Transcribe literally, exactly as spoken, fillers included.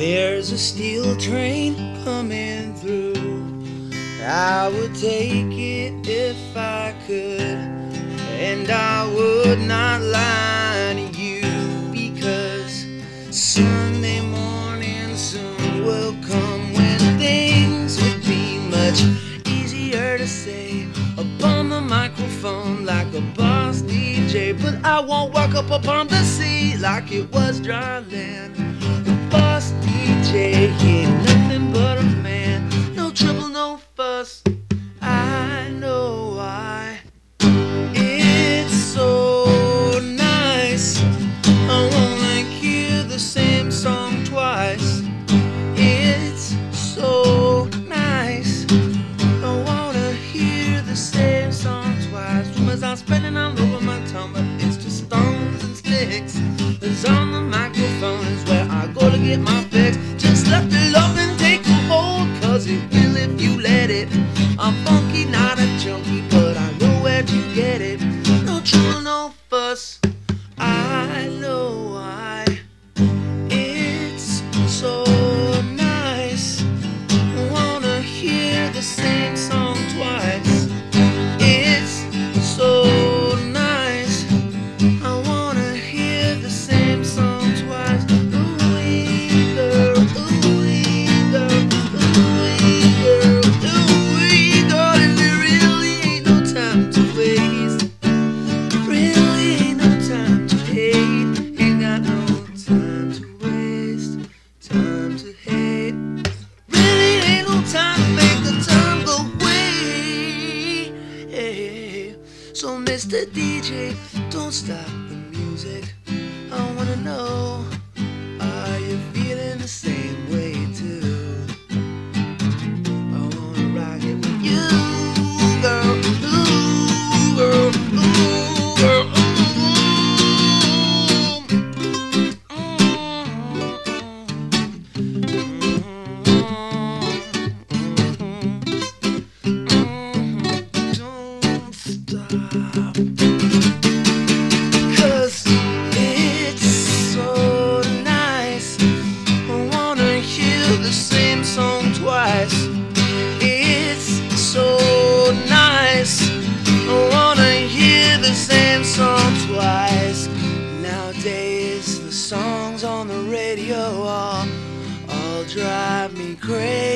There's a steel train coming through. I would take it if I could, and I would not lie to you, because Sunday morning soon will come when things would be much easier to say upon the microphone like a boss D J. But I won't walk up upon the sea like it was dry land. The boss D J ain't nothing but a man. No trouble, no fuss. I know why. It's so nice. I wanna hear the same song twice. It's so nice. I wanna hear the same song twice. Rumors are spreading all over my tongue, but it's just stones and sticks. It's on the microphone is where I go to get my fix. Just let the loving take a hold, cause it will if you let it. I'm funky, not a junkie, but I know where to get it. No trouble, no fuss. I know why. It's so nice. I wanna hear the same song twice. It's so nice. I wanna hear the same song twice. Ooh-wee girl, ooh-wee girl, ooh-wee girl, ooh-wee girl. And there really ain't no time to waste. Really ain't no time to hate. Ain't got no time to waste. Time to hate. Really ain't no time to make the time go away. Hey. So Mister D J, don't stop the music. I wanna know, are you feeling the same way too? I wanna rock it with you, girl. Ooh, girl. Ooh, girl. Don't stop. Cause it's so nice. I wanna hear the same song twice. It's so nice. I wanna hear the same song twice. Nowadays the songs on the radio all, all drive me crazy.